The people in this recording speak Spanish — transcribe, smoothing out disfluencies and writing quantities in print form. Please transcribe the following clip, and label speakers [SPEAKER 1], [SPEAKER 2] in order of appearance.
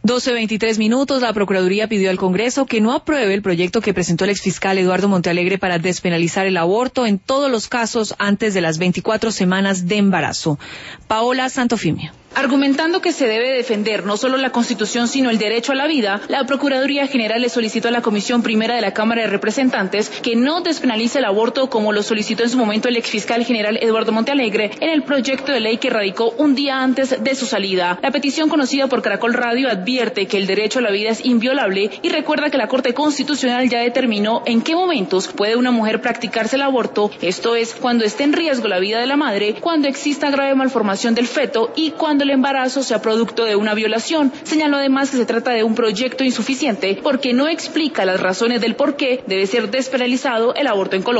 [SPEAKER 1] 12:23. La Procuraduría pidió al Congreso que no apruebe el proyecto que presentó el exfiscal Eduardo Montealegre para despenalizar el aborto en todos los casos antes de las 24 semanas de embarazo. Paola Santofimio.
[SPEAKER 2] Argumentando que se debe defender no solo la Constitución sino el derecho a la vida, la Procuraduría General le solicitó a la Comisión Primera de la Cámara de Representantes que no despenalice el aborto como lo solicitó en su momento el exfiscal general Eduardo Montealegre en el proyecto de ley que radicó un día antes de su salida. La petición, conocida por Caracol Radio, advierte que el derecho a la vida es inviolable y recuerda que la Corte Constitucional ya determinó en qué momentos puede una mujer practicarse el aborto, esto es, cuando esté en riesgo la vida de la madre, cuando exista grave malformación del feto y cuando el embarazo sea producto de una violación. Señaló además que se trata de un proyecto insuficiente porque no explica las razones del por qué debe ser despenalizado el aborto en Colombia.